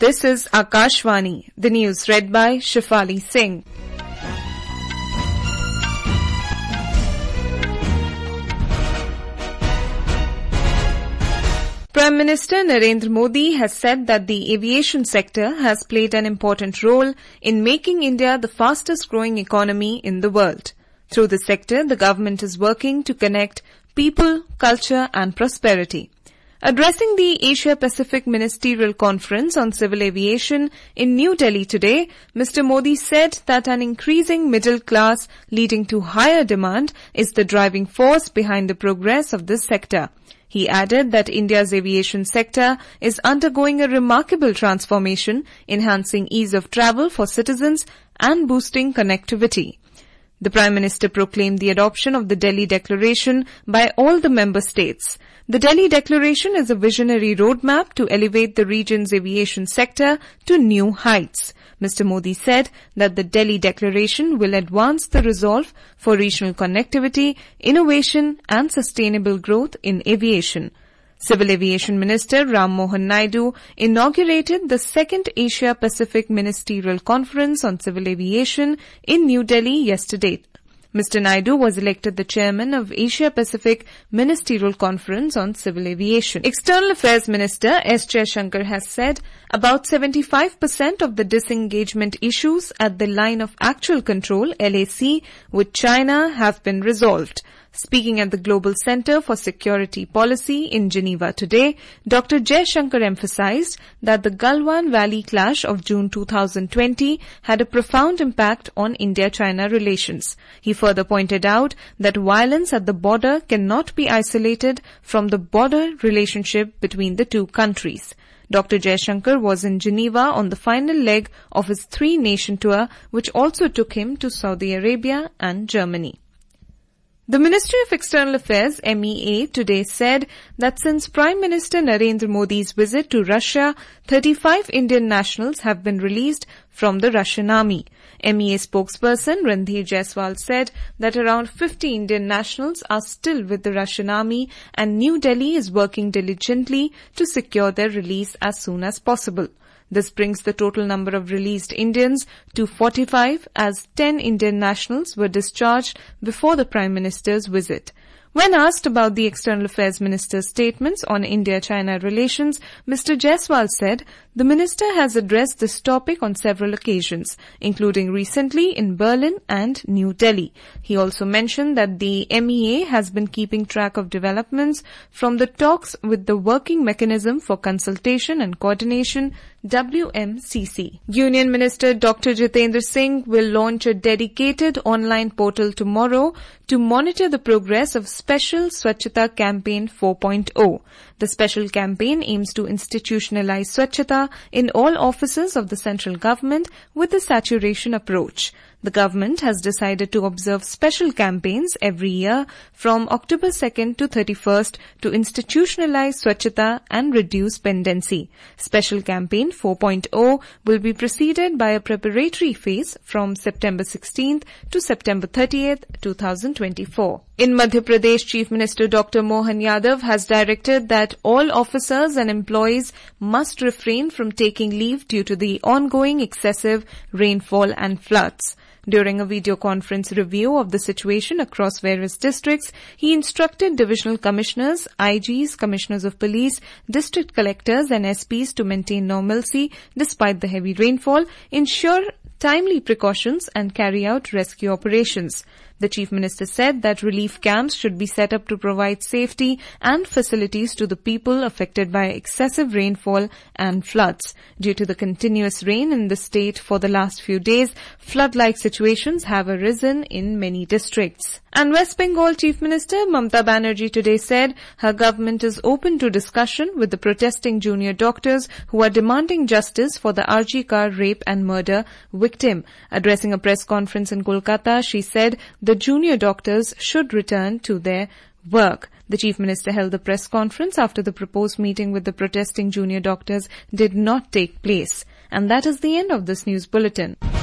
This is Akashvani. The news read by Shafali Singh. Prime Minister Narendra Modi has said that the aviation sector has played an important role in making India the fastest growing economy in the world. Through the sector, the government is working to connect people, culture and prosperity. Addressing the Asia-Pacific Ministerial Conference on Civil Aviation in New Delhi today, Mr. Modi said that an increasing middle class leading to higher demand is the driving force behind the progress of this sector. He added that India's aviation sector is undergoing a remarkable transformation, enhancing ease of travel for citizens and boosting connectivity. The Prime Minister proclaimed the adoption of the Delhi Declaration by all the member states. The Delhi Declaration is a visionary roadmap to elevate the region's aviation sector to new heights. Mr. Modi said that the Delhi Declaration will advance the resolve for regional connectivity, innovation and sustainable growth in aviation. Civil Aviation Minister Ram Mohan Naidu inaugurated the second Asia-Pacific Ministerial Conference on Civil Aviation in New Delhi yesterday. Mr. Naidu was elected the chairman of Asia-Pacific Ministerial Conference on Civil Aviation. External Affairs Minister S. Jaishankar has said about 75% of the disengagement issues at the Line of Actual Control (LAC) with China have been resolved. Speaking at the Global Center for Security Policy in Geneva today, Dr. Jaishankar emphasized that the Galwan Valley clash of June 2020 had a profound impact on India-China relations. He further pointed out that violence at the border cannot be isolated from the border relationship between the two countries. Dr. Jaishankar was in Geneva on the final leg of his three-nation tour, which also took him to Saudi Arabia and Germany. The Ministry of External Affairs, MEA, today said that since Prime Minister Narendra Modi's visit to Russia, 35 Indian nationals have been released from the Russian army. MEA spokesperson Randhir Jaiswal said that around 50 Indian nationals are still with the Russian army and New Delhi is working diligently to secure their release as soon as possible. This brings the total number of released Indians to 45 as 10 Indian nationals were discharged before the Prime Minister's visit. When asked about the External Affairs Minister's statements on India-China relations, Mr. Jaiswal said the Minister has addressed this topic on several occasions, including recently in Berlin and New Delhi. He also mentioned that the MEA has been keeping track of developments from the talks with the Working Mechanism for Consultation and Coordination, WMCC. Union Minister Dr. Jitendra Singh will launch a dedicated online portal tomorrow to monitor the progress of Special Swachhata Campaign 4.0. The special campaign aims to institutionalize Swachhata in all offices of the central government with a saturation approach. The government has decided to observe special campaigns every year from October 2nd to 31st to institutionalize Swachhata and reduce pendency. Special campaign 4.0 will be preceded by a preparatory phase from September 16th to September 30th, 2024. In Madhya Pradesh, Chief Minister Dr. Mohan Yadav has directed that all officers and employees must refrain from taking leave due to the ongoing excessive rainfall and floods. During a video conference review of the situation across various districts, he instructed divisional commissioners, IGs, commissioners of police, district collectors and SPs to maintain normalcy despite the heavy rainfall, ensure timely precautions and carry out rescue operations. The Chief Minister said that relief camps should be set up to provide safety and facilities to the people affected by excessive rainfall and floods. Due to the continuous rain in the state for the last few days, flood-like situations have arisen in many districts. And West Bengal Chief Minister Mamata Banerjee today said her government is open to discussion with the protesting junior doctors who are demanding justice for the RG Kar rape and murder victim. Addressing a press conference in Kolkata, she said the junior doctors should return to their work. The Chief Minister held the press conference after the proposed meeting with the protesting junior doctors did not take place. And that is the end of this news bulletin.